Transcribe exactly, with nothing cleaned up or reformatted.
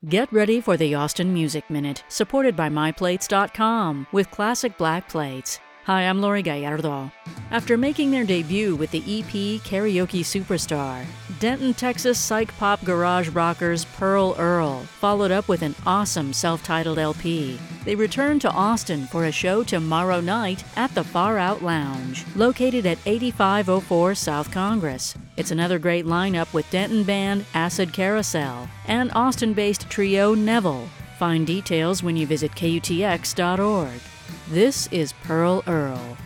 Get ready for the Austin Music Minute, supported by my plates dot com with classic black plates. Hi, I'm Lori Gallardo. After making their debut with the E P Karaoke Superstar, Denton, Texas psych pop garage rockers Pearl Earl followed up with an awesome self-titled L P. They returned to Austin for a show tomorrow night at the Far Out Lounge, located at eighty-five oh four South Congress. It's another great lineup with Denton band Acid Carousel and Austin-based trio Neville. Find details when you visit K U T X dot org. This is Pearl Earl.